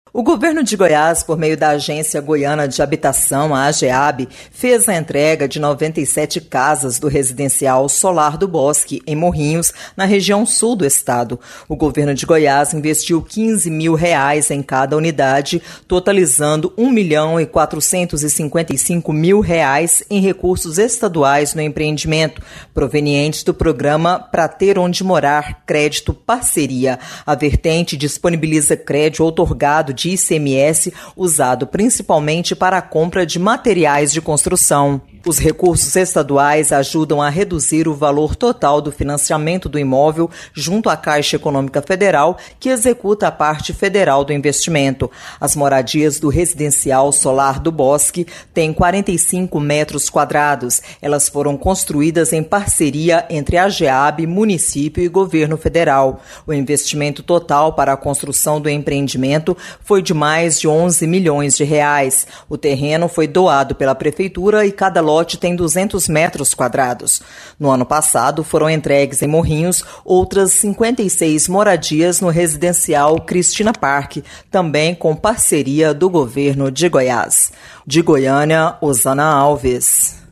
O governo de Goiás, por meio da Agência Goiana de Habitação, a AGEAB, fez a entrega de 97 casas do residencial Solar do Bosque, em Morrinhos, na região sul do estado. O governo de Goiás investiu R$15 mil em cada unidade, totalizando R$1.455.000 em recursos estaduais no empreendimento, provenientes do programa Pra Ter Onde Morar Crédito Parceria. A vertente disponibiliza crédito outorgado de ICMS, usado principalmente para a compra de materiais de construção. Os recursos estaduais ajudam a reduzir o valor total do financiamento do imóvel junto à Caixa Econômica Federal, que executa a parte federal do investimento. As moradias do residencial Solar do Bosque têm 45 metros quadrados. Elas foram construídas em parceria entre a AGEAB, município e governo federal. O investimento total para a construção do empreendimento foi de mais de R$11 milhões. O terreno foi doado pela prefeitura e cada lote tem 200 metros quadrados. No ano passado, foram entregues em Morrinhos outras 56 moradias no residencial Cristina Parque, também com parceria do governo de Goiás. De Goiânia, Osana Alves.